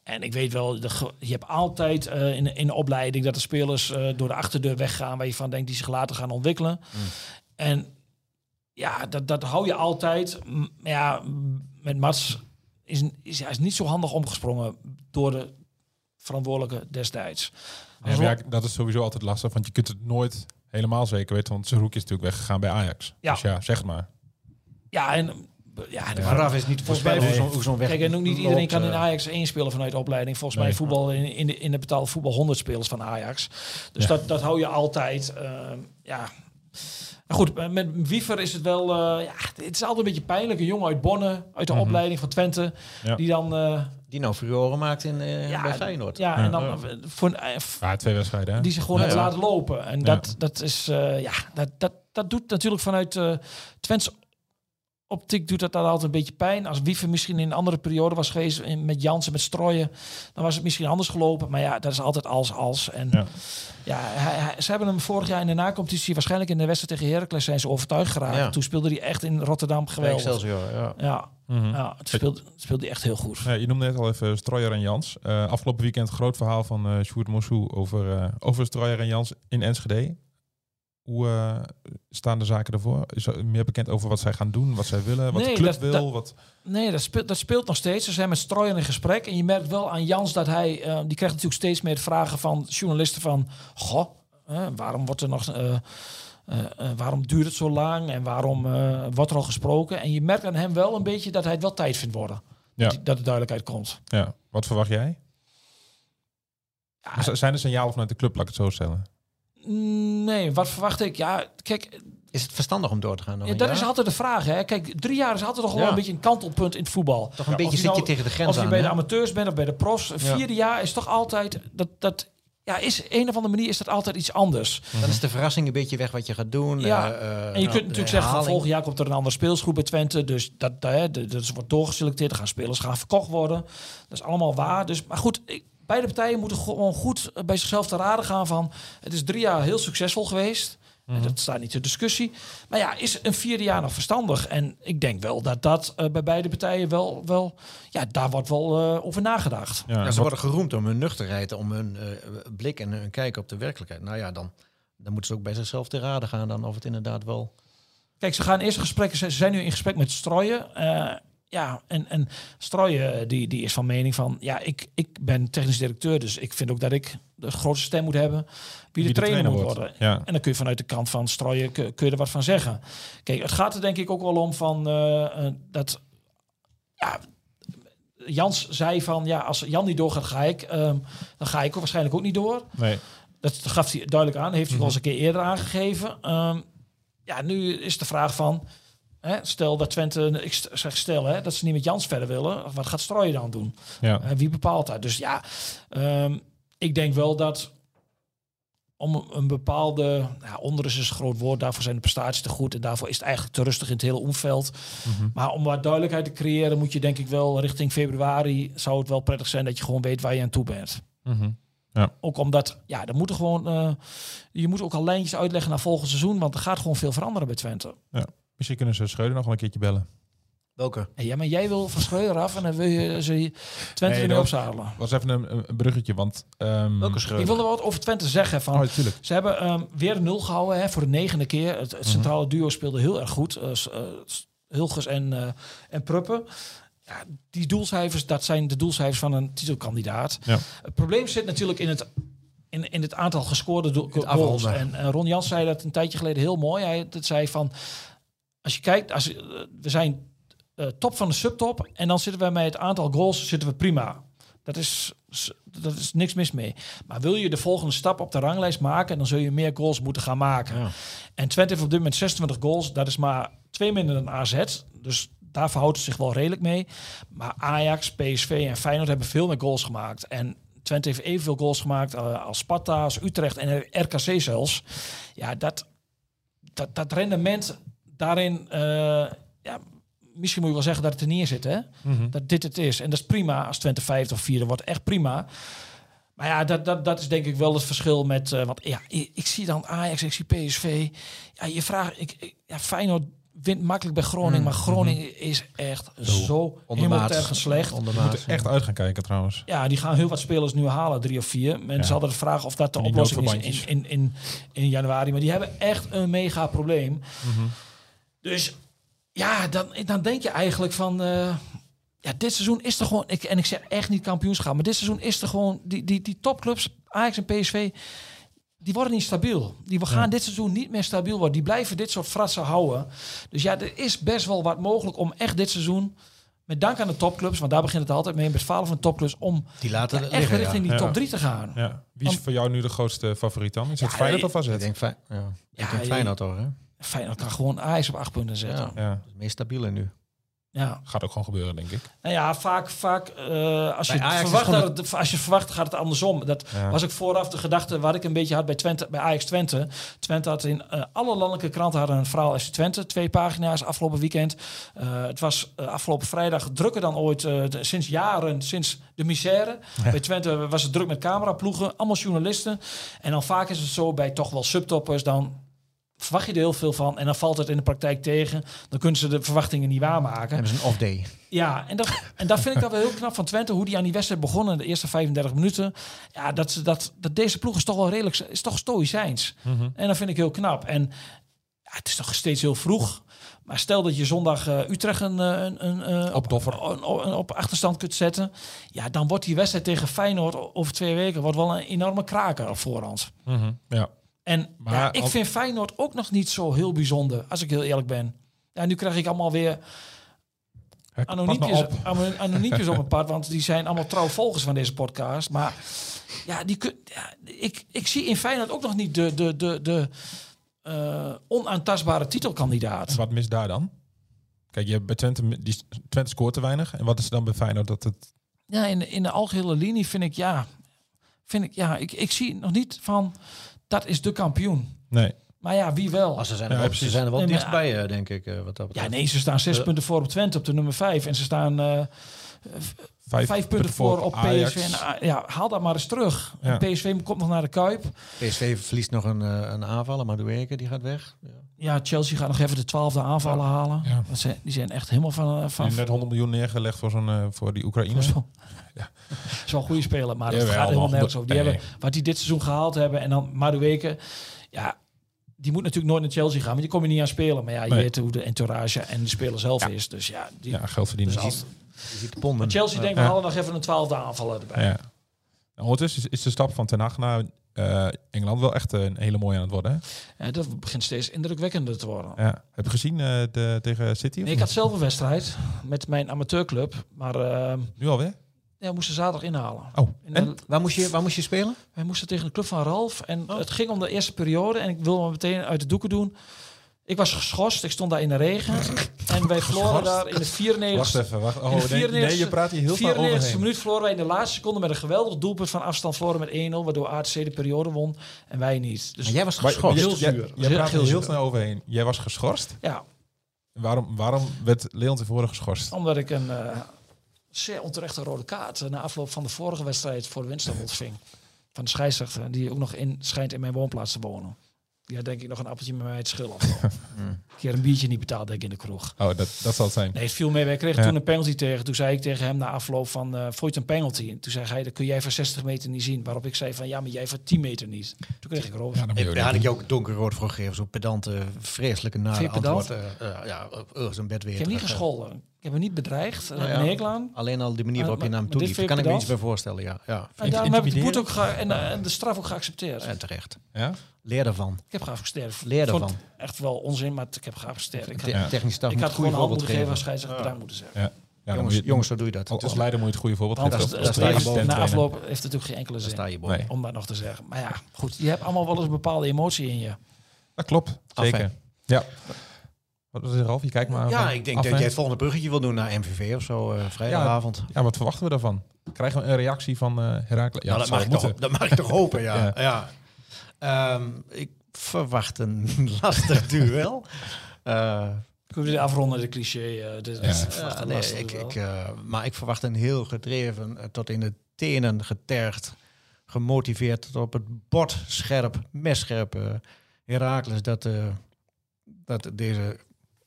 En ik weet wel, de, je hebt altijd uh, in, in de opleiding dat de spelers uh, door de achterdeur weggaan waar je van denkt die zich later gaan ontwikkelen. Mm. En ja, dat, dat hou je altijd. M- ja, met Mats is, is hij is niet zo handig omgesprongen door de verantwoordelijke destijds. Ja, ja, dat is sowieso altijd lastig, want je kunt het nooit helemaal zeker weten, want Zerouki is natuurlijk weggegaan bij Ajax. Ja. Dus ja, zeg maar. Ja, en ja, de Raf is niet voorspellen hoe zo'n, hoe zo'n weg. Kijk, en ook niet iedereen loopt, kan in Ajax één spelen vanuit de opleiding. Volgens nee. mij voetbal in, in, de, in de betaalde voetbal honderd spelers van Ajax. Dus ja. dat, dat hou je altijd. Uh, ja. Maar goed, met Wiever is het wel... Uh, ja, het is altijd een beetje pijnlijk. Een jongen uit Bonne, uit de mm-hmm. opleiding van Twente. Ja. Die dan... Uh, die nou furoren maakt in, uh, ja, bij Feyenoord. Ja, ja. en dan... Uh, voor, uh, ja, twee wedstrijden. Hè? Die zich gewoon ja, heeft ja. laten lopen. En ja. dat, dat is... Uh, ja, dat, dat, dat doet natuurlijk vanuit uh, Twents optiek doet dat dan altijd een beetje pijn. Als Wiever misschien in een andere periode was geweest in, met Jansen, met Strooien, dan was het misschien anders gelopen. Maar ja, dat is altijd als als. En ja, ja hij, hij, ze hebben hem vorig jaar in de nacompetitie, waarschijnlijk in de wedstrijd tegen Heracles, zijn ze overtuigd geraakt. Ja. Toen speelde hij echt in Rotterdam geweldig. Excelsior, ja. Ja, mm-hmm. ja het speelde, het speelde hij echt heel goed. Ja, je noemde net al even Strooijer en Jans. Uh, afgelopen weekend groot verhaal van uh, Sjoerd Mossou over, uh, over Strooijer en Jans in Enschede. Hoe uh, staan de zaken ervoor? Is er meer bekend over wat zij gaan doen, wat zij willen, wat nee, de club dat, wil? Dat, wat... Nee, dat speelt, dat speelt nog steeds. Ze zijn met Strooijer in gesprek. En je merkt wel aan Jans dat hij... Uh, die krijgt natuurlijk steeds meer vragen van journalisten van... Goh, uh, waarom wordt er nog... Uh, uh, uh, waarom duurt het zo lang? En waarom uh, wordt er al gesproken? En je merkt aan hem wel een beetje dat hij het wel tijd vindt worden. Ja. Dat, dat de duidelijkheid komt. Ja. Wat verwacht jij? Ja, zijn er signalen vanuit de club, laat ik het zo stellen? Nee, wat verwacht ik? Ja, kijk... Is het verstandig om door te gaan? Ja, dat is altijd de vraag, hè. Kijk, drie jaar is altijd toch wel ja. een beetje een kantelpunt in het voetbal. Toch een ja, beetje zit nou, je tegen de grens Of je aan, bij hè? de amateurs bent of bij de profs. Een vierde ja. jaar is toch altijd... Dat, dat, ja, is een of andere manier is dat altijd iets anders. Mm-hmm. Dan is de verrassing een beetje weg wat je gaat doen. Ja. Uh, uh, en je nou, kunt natuurlijk zeggen van volgend jaar komt er een andere speelsgroep bij Twente. Dus dat, uh, dat, dat wordt doorgeselecteerd. Er gaan spelers gaan verkocht worden. Dat is allemaal waar. Dus, maar goed... Ik, beide partijen moeten gewoon goed bij zichzelf te raden gaan van... Het is drie jaar heel succesvol geweest. Mm-hmm. Dat staat niet ter discussie. Maar ja, is een vierde jaar nog verstandig? En ik denk wel dat dat uh, bij beide partijen wel... wel ja, daar wordt wel uh, over nagedacht. Ja, ja, ze worden geroemd om hun nuchterheid, om hun uh, blik en hun kijk op de werkelijkheid. Nou ja, dan, dan moeten ze ook bij zichzelf te raden gaan dan of het inderdaad wel... Kijk, ze gaan eerst gesprekken. Ze zijn nu in gesprek met Strooijen. Uh, Ja, en, en Strooijen die, die is van mening van... ja, ik, ik ben technisch directeur, dus ik vind ook dat ik de grootste stem moet hebben... wie de, de trainer, trainer moet worden. Ja. En dan kun je vanuit de kant van Strooijen kun, kun je er wat van zeggen. Kijk, het gaat er denk ik ook wel om van... Uh, uh, dat ja, Jans zei van... ja, als Jan niet doorgaat, ga ik. Um, dan ga ik waarschijnlijk ook niet door. Nee. Dat gaf hij duidelijk aan. Heeft hij mm-hmm. wel eens een keer eerder aangegeven. Um, ja, nu is de vraag van... Hè, stel dat Twente, ik zeg stel hè, dat ze niet met Jans verder willen. Wat gaat Strooijen dan doen? Ja. Uh, wie bepaalt dat? Dus ja, um, ik denk wel dat om een bepaalde... Ja, onder is een groot woord, daarvoor zijn de prestaties te goed... en daarvoor is het eigenlijk te rustig in het hele omveld. Mm-hmm. Maar om wat duidelijkheid te creëren... moet je denk ik wel richting februari... zou het wel prettig zijn dat je gewoon weet waar je aan toe bent. Mm-hmm. Ja. Ook omdat, ja, er moeten gewoon... Uh, je moet ook al lijntjes uitleggen naar volgend seizoen... want er gaat gewoon veel veranderen bij Twente. Ja. Misschien kunnen ze Schreuder nog wel een keertje bellen. Welke? Ja, maar jij wil van Schreuder af en dan wil je ze Twente nee, weer opzadelen. Was even een, een bruggetje, want... Um... Welke Schreuder? Ik wilde wat over Twente zeggen. Van, oh, ze hebben um, weer een nul gehouden hè, voor de negende keer. Het, het mm-hmm. centrale duo speelde heel erg goed. Uh, uh, Hilgers en, uh, en Pruppen. Ja, die doelcijfers, dat zijn de doelcijfers van een titelkandidaat. Ja. Het probleem zit natuurlijk in het... In, in het aantal gescoorde do- goals. En uh, Ron Jans zei dat een tijdje geleden heel mooi. Hij dat zei van... Als je kijkt, als, uh, we zijn uh, top van de subtop... en dan zitten we met het aantal goals zitten we prima. Dat is, dat is niks mis mee. Maar wil je de volgende stap op de ranglijst maken... dan zul je meer goals moeten gaan maken. Ja. En Twente heeft op dit moment zesentwintig goals. Dat is maar twee minder dan A Z. Dus daar verhoudt het zich wel redelijk mee. Maar Ajax, P S V en Feyenoord hebben veel meer goals gemaakt. En Twente heeft evenveel goals gemaakt uh, als Sparta, als Utrecht en R K C zelfs. Ja, dat, dat, dat rendement... Daarin, uh, ja, misschien moet je wel zeggen dat het er neer zit, hè? Mm-hmm. Dat dit het is. En dat is prima. Als Twente vijfde of vierde wordt, echt prima. Maar ja, dat, dat, dat is denk ik wel het verschil met... Uh, want ja, ik, ik zie dan Ajax, ik zie P S V. Ja, je vraagt... Ik, ik, ja, Feyenoord wint makkelijk bij Groningen, mm. maar Groningen mm-hmm. is echt zo, zo helemaal tergend slecht. Die moeten echt uit gaan kijken trouwens. Ja, die gaan heel wat spelers nu halen, drie of vier. Mensen ja. hadden de vraag of dat de die oplossing is in, in, in, in januari. Maar die hebben echt een mega probleem. Mm-hmm. Dus ja, dan, dan denk je eigenlijk van... Uh, ja, dit seizoen is er gewoon... Ik, en ik zeg echt niet kampioenschap, maar dit seizoen is er gewoon... Die, die, die topclubs, Ajax en P S V... Die worden niet stabiel. Die gaan ja. dit seizoen niet meer stabiel worden. Die blijven dit soort fratsen houden. Dus ja, er is best wel wat mogelijk om echt dit seizoen... met dank aan de topclubs, want daar begint het altijd mee... met falen van de topclubs, om die laten ja, echt liggen, richting ja. die top drie te gaan. Ja. Wie is want, voor jou nu de grootste favoriet dan? Is het ja, Feyenoord of A Z? Ik denk, Fey- ja. ja, ik denk Feyenoord hoor. Hè? Feyenoord kan gewoon Ajax op acht punten zetten. Ja. Ja. Dat is het meest stabiele nu. Ja. Gaat ook gewoon gebeuren, denk ik. Nou ja, vaak, vaak uh, als, je verwacht dat het, als je verwacht, gaat het andersom. Dat ja. was ik vooraf de gedachte wat ik een beetje had bij Twente, bij Ajax Twente. Twente had in uh, alle landelijke kranten hadden een verhaal F C Twente, twee pagina's afgelopen weekend. Uh, het was uh, afgelopen vrijdag drukker dan ooit, uh, de, sinds jaren, sinds de misère. Ja. Bij Twente was het druk met cameraploegen, allemaal journalisten. En dan vaak is het zo bij toch wel subtoppers dan. Verwacht je er heel veel van en dan valt het in de praktijk tegen. Dan kunnen ze de verwachtingen niet waarmaken. Hebben ze een off-day. Ja, en dat, en dat vind ik dan wel heel knap van Twente. Hoe die aan die wedstrijd begonnen in de eerste vijfendertig minuten. Ja, dat, ze, dat, dat deze ploeg is toch wel redelijk, is toch stoïcijns. Mm-hmm. En dat vind ik heel knap. En ja, het is toch steeds heel vroeg. Maar stel dat je zondag uh, Utrecht een, een, een, een, op, op, een, een, op achterstand kunt zetten. Ja, dan wordt die wedstrijd tegen Feyenoord over twee weken wordt wel een enorme kraker op voorhand. Mm-hmm. Ja. En maar, ja, ik vind Feyenoord ook nog niet zo heel bijzonder, als ik heel eerlijk ben. Ja, nu krijg ik allemaal weer anoniempjes op. anoniempjes op mijn pad, want die zijn allemaal trouw volgers van deze podcast. Maar ja, die kun, ja, ik, ik zie in Feyenoord ook nog niet de, de, de, de uh, onaantastbare titelkandidaat. En wat mis daar dan? Kijk, je hebt bij Twente, die, Twente scoort te weinig. En wat is er dan bij Feyenoord dat het... Ja, in, in de algehele linie vind ik, ja, vind ik, ja, ik, ik zie nog niet van... Dat is de kampioen. Nee. Maar ja, wie wel? Oh, ze zijn er, ja, wel, ze zijn er wel nee, dichtbij, uh, denk ik. Uh, wat dat ja, nee, ze staan zes uh, punten voor op Twente, op de nummer vijf. En ze staan uh, vijf, vijf punten voor op P S V. En, uh, ja, haal dat maar eens terug. Ja. P S V komt nog naar de Kuip. P S V verliest nog een, uh, een aanvaller, maar Madueke, die gaat weg. Ja. Ja, Chelsea gaat nog even de twaalfde aanvallen ja. halen. Ja. Zijn, die zijn echt helemaal van... van net honderd miljoen neergelegd voor, zo'n, uh, voor die Oekraïne. Zo. Ja. Dat is wel een goede speler, maar dat ja, gaat helemaal nergens over. Die nee. hebben, wat die dit seizoen gehaald hebben en dan Madueke, ja, die moet natuurlijk nooit naar Chelsea gaan, maar die kom je niet aan spelen. Maar ja, je nee. weet hoe de entourage en de speler zelf ja. is. Dus ja, die, ja geld verdienen. Dus je ziet de ponden. Chelsea denkt, we ja. halen nog even een twaalfde aanvaller erbij. Ja. Ondertussen is, is de stap van Ten Hag naar uh, Engeland wel echt een hele mooie aan het worden. Hè? Ja, dat begint steeds indrukwekkender te worden. Ja. Heb je gezien uh, de, tegen City? Nee, ik had zelf een wedstrijd met mijn amateurclub. Maar, uh, nu alweer? Ja, we moesten zaterdag inhalen. Oh, en? De, waar, moest je, waar moest je spelen? Wij moesten tegen de club van Ralf. En oh. het ging om de eerste periode. En ik wilde me meteen uit de doeken doen. Ik was geschorst. Ik stond daar in de regen. En wij verloren daar in de vierennegentigste... Wacht even. Wacht. Oh, nee, nee, je praat hier heel veel overheen. Minuut verloren wij in de laatste seconde met een geweldig doelpunt van afstand verloren met één nul. Waardoor A T C de periode won. En wij niet. Dus maar jij was geschorst. Heel zuur. Jij, jij praat heel, heel snel overheen. Jij was geschorst? Ja. Waarom, waarom werd Leon tevoren geschorst? Omdat ik een... Uh, zeer onterechte rode kaart na afloop van de vorige wedstrijd voor de winst ontving. Van de scheidsrechter, die ook nog in schijnt in mijn woonplaats te wonen. Die had denk ik nog een appeltje met mij te schillen. Een keer een biertje niet betaald, denk ik, in de kroeg. Oh, dat, dat zal het zijn. Nee, het viel mee. Wij kregen ja. toen een penalty tegen. Toen zei ik tegen hem na afloop van, uh, vond je het een penalty? En toen zei hij, dat kun jij van zestig meter niet zien. Waarop ik zei van, ja, maar jij van tien meter niet. Toen kreeg ik rood. Ja, dan had ik je ook donkerrood voor gegeven. Zo'n pedante, vreselijke nare antwoord. Uh, uh, ja, uh, zo'n bed weer. Ik heb niet gescholden. Ik heb hem niet bedreigd. Uh, nou ja, aan. Alleen al die manier waarop je naar hem toe liep. Kan ik me iets bij voorstellen, ja. ja. En daarom heb ik de boete ook ge- en, uh, en de straf ook geaccepteerd. En terecht. Ja? Leer daarvan. Ik heb geaccepteerd. Leer daarvan. Echt wel onzin, maar ik heb geaccepteerd. Ik had, ja. Technisch staf ik had gewoon een hand moeten geven als scheidsrechter bedankt moeten zeggen. Ja. Ja, jongens, je, jongens, zo doe je dat. Als leider moet je het goede voorbeeld geven. Dat, dat, dat, dat na afloop heeft het natuurlijk geen enkele zin nee. om dat nog te zeggen. Maar ja, goed. Je hebt allemaal wel eens een bepaalde emotie in je. Dat klopt. Zeker. Af, ja. Wat was er, Ralf? Je kijkt maar. Ja, ik denk af, dat jij het volgende bruggetje wil doen naar M V V of zo uh, vrijdagavond. Ja, ja, wat verwachten we daarvan? Krijgen we een reactie van uh, Heracles? Ja, nou, dat, dat, mag toch, dat mag ik toch hopen, ja. ja. ja. Um, ik verwacht een lastig duel. Uh, Kunnen we afronden, de cliché? Uh, dit, ja. Ja, nee, ik, ik, uh, maar ik verwacht een heel gedreven, uh, tot in de tenen getergd, gemotiveerd, tot op het bord scherp, messcherp uh, Heracles dat, uh, dat deze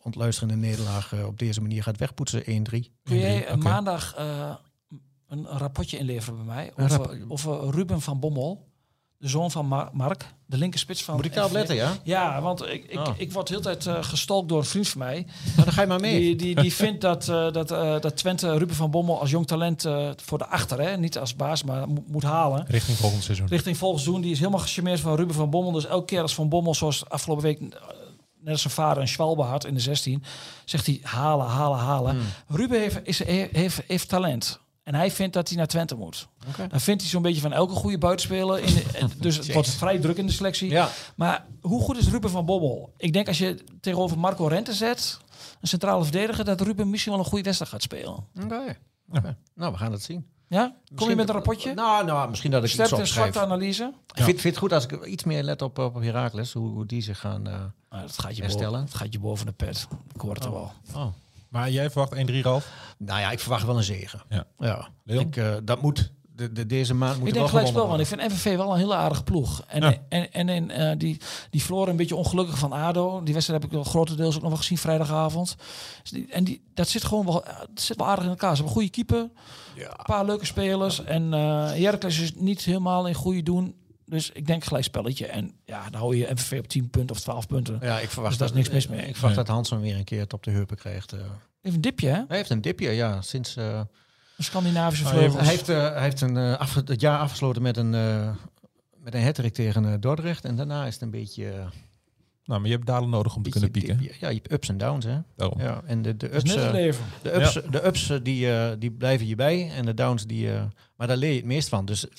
ontluisterende nederlaag uh, op deze manier gaat wegpoetsen. één drie. Kun jij okay. maandag uh, een rapportje inleveren bij mij over, rap- over Ruben van Bommel, de zoon van Mar- Mark, de linkerspits van... Moet ik daarop letten, ja? Ja, want ik, ik, oh. ik word de hele tijd uh, gestalkt door een vriend van mij. Nou, dan ga je maar mee. Die, die, die vindt dat, uh, dat, uh, dat Twente Ruben van Bommel als jong talent uh, voor de achter, hè, niet als baas, maar mo- moet halen. Richting volgend seizoen. Richting volgend seizoen. Die is helemaal gecharmeerd van Ruben van Bommel. Dus elke keer als Van Bommel, zoals afgelopen week... Uh, net als zijn vader een Schwalbe had in de zestien, zegt hij halen, halen, halen. Hmm. Ruben heeft, is, heeft, heeft talent. En hij vindt dat hij naar Twente moet. Okay. Dan vindt hij zo'n beetje van elke goede buitenspeler. In de, dus het wordt vrij druk in de selectie. Ja. Maar hoe goed is Ruben van Bommel? Ik denk als je tegenover Marco Rente zet, een centrale verdediger, dat Ruben misschien wel een goede wedstrijd gaat spelen. Oké. Okay. Okay. Nou, we gaan het zien. Ja? Kom misschien je met een rapportje? Nou, nou misschien dat ik Sterkte iets opschrijf. zwakte analyse. Ja. Ik vind, vind het goed als ik iets meer let op, op Heracles, hoe, hoe die zich gaan uh, nou, dat gaat je herstellen. Boven, dat gaat je boven de pet. Ik hoor het oh. wel. Oh. Maar jij verwacht één drie, Ralf? Nou ja, ik verwacht wel een zege. Ja. Ja. Ik, uh, dat moet... De, de, deze maand moet ik denk gelijk spel, want ik vind M V V wel een hele aardige ploeg. En, ja. en, en, en uh, die, die verloren een beetje ongelukkig van A D O. Die wedstrijd heb ik wel grotendeels ook nog wel gezien vrijdagavond. Dus die, en die, dat zit gewoon wel, dat zit wel aardig in elkaar. Ze hebben een goede keeper, ja. een paar leuke spelers. En uh, Heracles is niet helemaal in goede doen. Dus ik denk gelijk spelletje. En ja, dan hou je M V V op tien punten of twaalf punten. Ja, ik verwacht dus daar is niks mis mee. Ik verwacht nee. dat Hansson weer een keer het op de heupen krijgt. Uh. Heeft een dipje, hè? Hij heeft een dipje, ja. Sinds... Uh, Scandinavische vleugels. Hij heeft, uh, hij heeft een, uh, af, het jaar afgesloten met een, uh, met een hat-trick tegen uh, Dordrecht. En daarna is het een beetje... Uh, nou, maar je hebt dalen nodig om te kunnen pieken. Die, ja, je hebt ups en downs, hè. Daarom. Ja, en de, de ups, uh, leven. de ups, ja. de ups uh, die, uh, die blijven je bij. En de downs, die... Uh, maar daar leer je het meest van. Dus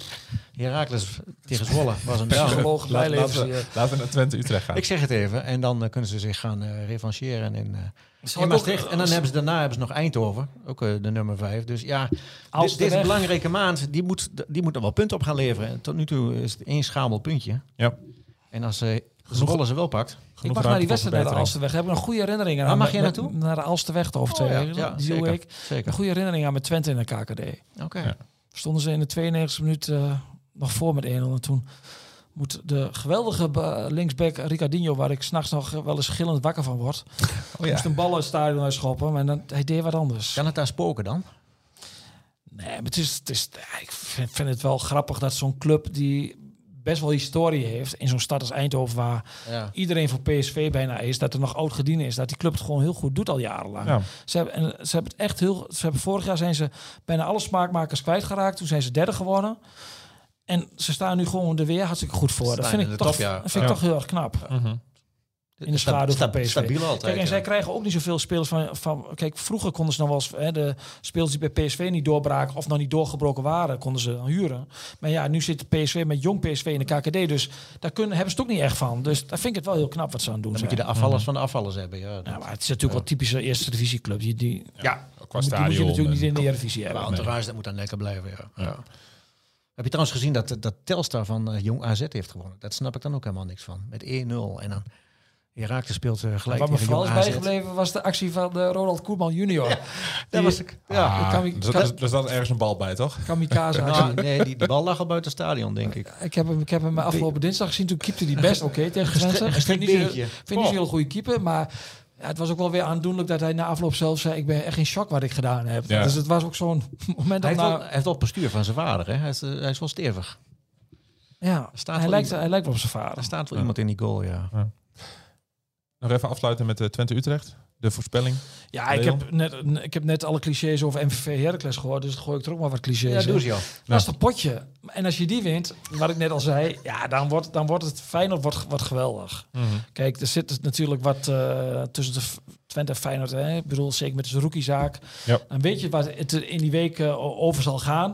Heracles tegen Zwolle was een down. Laten we, laten we naar Twente Utrecht gaan. Ik zeg het even. En dan uh, kunnen ze zich gaan uh, revancheren in... Uh, in Maastricht. En dan hebben ze daarna hebben ze nog Eindhoven, ook uh, de nummer vijf. Dus ja, dit, deze weg. belangrijke maand, die moet, die moet er wel punten op gaan leveren. En tot nu toe is het één schamel puntje. Ja. En als uh, Zwolle ze wel pakt. Ik mag naar die wedstrijd naar de Alsterweg. Heb ik een goede herinnering aan. Waar mag je naartoe? Naar de Alsterweg over twee weken. Oh, ja, ja, die zeker, ik. zeker. Een goede herinnering aan met Twente in de K K D. Oké. Okay. Ja. Stonden ze in de tweeënnegentigste minuut uh, nog voor met één nul. En toen moet de geweldige uh, linksback Ricardinho, waar ik s'nachts nog wel eens gillend wakker van word, oh ja. moest een bal uit het stadion uitschoppen. Maar dan, hij deed wat anders. Kan het daar spoken dan? Nee, maar het is, het is, ik vind, vind het wel grappig dat zo'n club die best wel historie heeft in zo'n stad als Eindhoven, waar ja. iedereen voor P S V bijna is, dat er nog oud gediende is, dat die club het gewoon heel goed doet al jarenlang. Ja. Ze hebben, en ze hebben het echt heel. Ze hebben vorig jaar zijn ze bijna alle smaakmakers kwijtgeraakt. Toen zijn ze derde geworden. En ze staan nu gewoon er weer hartstikke goed voor. Dat vind ik, toch, top, ja. dat vind ik ja. toch heel erg knap. Uh-huh. In de schaduw van P S V. Stabiel altijd. Kijk, en ja. zij krijgen ook niet zoveel spelers van, van... Kijk, vroeger konden ze nog wel eens... Hè, de spelers die bij P S V niet doorbraken of nog niet doorgebroken waren, konden ze dan huren. Maar ja, nu zit P S V met jong P S V in de K K D. Dus daar kunnen, hebben ze het ook niet echt van. Dus daar vind ik het wel heel knap wat ze aan het doen dan zijn. moet je de afvallers uh-huh. van de afvallers hebben. Ja, ja, maar het is natuurlijk ja. wel typische eerste divisieclub. Die, die, ja, ja. Qua stadion. Die moet je natuurlijk niet in de Eredivisie hebben. Maar entourage, dat moet dan lekker blijven, ja. ja. Heb je trouwens gezien dat, dat Telstar van uh, Jong A Z heeft gewonnen? Dat snap ik dan ook helemaal niks van. Met één nul. En dan Heracles speelt uh, gelijk tegen Jong A Z. Wat me vooral is bijgebleven was de actie van uh, Ronald Koeman junior. Ja, dat was ik. Ja, ah, kami- dus dat, er zat ergens een bal bij, toch? Kamikaze. nou, nee, die, die bal lag al buiten het stadion, denk ik. Ik heb hem, ik heb hem afgelopen dinsdag gezien. Toen keepte hij best oké okay, tegen Twente. Ik vind niet zo'n heel goede keeper, maar... Ja, het was ook wel weer aandoenlijk dat hij na afloop zelf zei... ik ben echt in shock wat ik gedaan heb. Ja. Dus het was ook zo'n moment... Hij, dat heeft, wel, hij heeft wel postuur van zijn vader, hè? Hij is, uh, hij is wel stevig. Ja, hij lijkt, hij lijkt wel op zijn vader. Er staat wel ja. iemand in die goal, ja. ja. Nog even afsluiten met uh, Twente Utrecht. De voorspelling. Ja, ik heb, net, ik heb net alle clichés over M V V Heracles gehoord. Dus dan gooi ik er ook maar wat clichés in. Ja, doe je al. Dat is een potje. En als je die wint, wat ik net al zei... ja, dan wordt, dan wordt het Feyenoord wordt, wordt geweldig. Mm-hmm. Kijk, er zit natuurlijk wat uh, tussen de Twente en Feyenoord. Hè? Ik bedoel, zeker met de rookiezaak. Ja. Dan weet je wat het in die week uh, over zal gaan.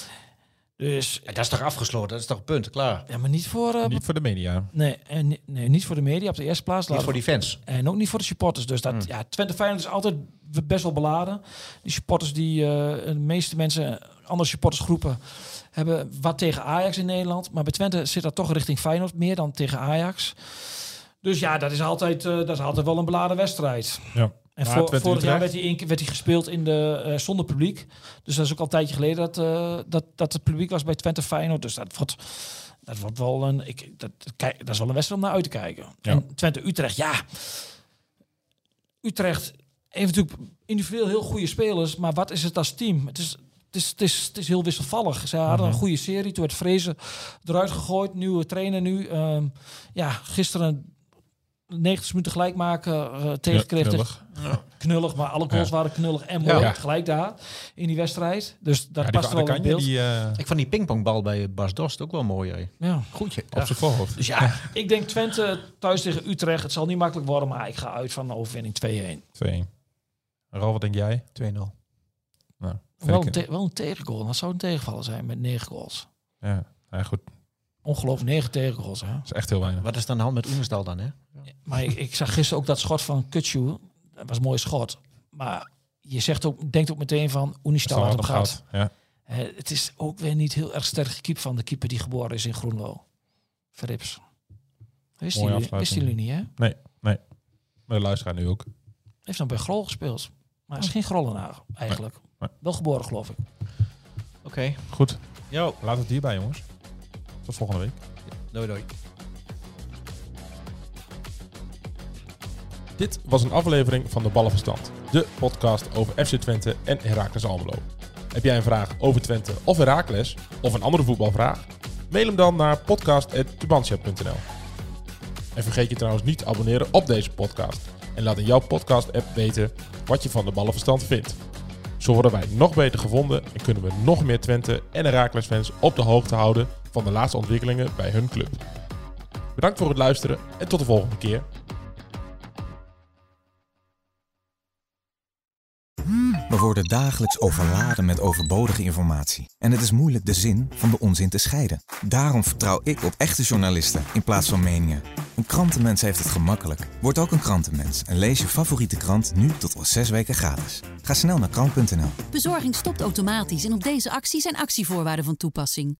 Dus, ja, dat is toch afgesloten? Dat is toch een punt, klaar? Ja, maar niet voor... Uh, niet voor de media. Nee, en, nee, niet voor de media op de eerste plaats. Niet voor die fans. En ook niet voor de supporters. Dus dat, mm. ja, Twente Feyenoord is altijd best wel beladen. Die supporters die... Uh, de meeste mensen, andere supportersgroepen... hebben wat tegen Ajax in Nederland. Maar bij Twente zit dat toch richting Feyenoord. Meer dan tegen Ajax. Dus ja, dat is altijd, uh, dat is altijd wel een beladen wedstrijd. Ja. En voor, vorig Utrecht. jaar werd hij, in, werd hij gespeeld in de, uh, zonder publiek. Dus dat is ook al een tijdje geleden dat, uh, dat, dat het publiek was bij Twente Feyenoord. Dus dat wordt, dat wordt wel een... Ik, dat, kijk, dat is wel een wedstrijd om naar uit te kijken. Ja. En Twente Utrecht, ja... Utrecht heeft natuurlijk individueel heel goede spelers, maar wat is het als team? Het is, het is, het is, het is heel wisselvallig. Ze hadden Mm-hmm. een goede serie, toen werd Vrezen eruit gegooid, nieuwe trainer nu. Um, ja, gisteren negentig minuten gelijk maken uh, tegenkreeg. Ja, knullig. Ja. knullig, maar alle goals ja. waren knullig en mooi Ja. gelijk daar in die wedstrijd. Dus dat Ja, die past wel in het Kanje, beeld. die uh, Ik vond die pingpongbal bij Bas Dost ook wel mooi. Hè? Ja. Goedje. op zijn voorhoofd. Dus ja, ik denk Twente thuis tegen Utrecht. Het zal niet makkelijk worden, maar ik ga uit van een overwinning twee-een. twee-een. Ralf, wat denk jij? twee nul. Nou, Wel ik, een, te- wel een tegengoal. Dat zou een tegenvaller zijn met negen goals. ja, ja, goed. Ongelooflijk, negen tegengoals. Hè? Dat is echt heel weinig. Wat is dan de hand met Oenestal dan, hè? Maar ik, ik zag gisteren ook dat schot van Kutsu. Dat was een mooi schot. Maar je zegt ook, denkt ook meteen van Oenestal had hem gehad. Ja. Hè, het is ook weer niet heel erg sterk gekiept van de keeper die geboren is in Groenlo. Verrips. Wist Mooie jullie, afsluiting. wisten jullie niet, hè? Maar de luisteraar nu ook. Heeft dan bij Grol gespeeld. Maar hij is geen Grollenaar, eigenlijk. Nee, nee. Wel geboren, geloof ik. Oké. Okay. Goed. Jo. Laat het hierbij, jongens. Tot volgende week. Doei doei. Dit was een aflevering van de Ballenverstand. De podcast over F C Twente en Heracles Almelo. Heb jij een vraag over Twente of Heracles? Of een andere voetbalvraag? Mail hem dan naar podcast apenstaartje tubantia punt n l. En vergeet je trouwens niet te abonneren op deze podcast. En laat in jouw podcast-app weten wat je van de Ballenverstand vindt. Zo worden wij nog beter gevonden en kunnen we nog meer Twente en Heracles fans op de hoogte houden van de laatste ontwikkelingen bij hun club. Bedankt voor het luisteren en tot de volgende keer. We worden dagelijks overladen met overbodige informatie. En het is moeilijk de zin van de onzin te scheiden. Daarom vertrouw ik op echte journalisten in plaats van meningen. Een krantenmens heeft het gemakkelijk. Word ook een krantenmens en lees je favoriete krant nu tot wel zes weken gratis. Ga snel naar krant punt n l. Bezorging stopt automatisch en op deze actie zijn actievoorwaarden van toepassing.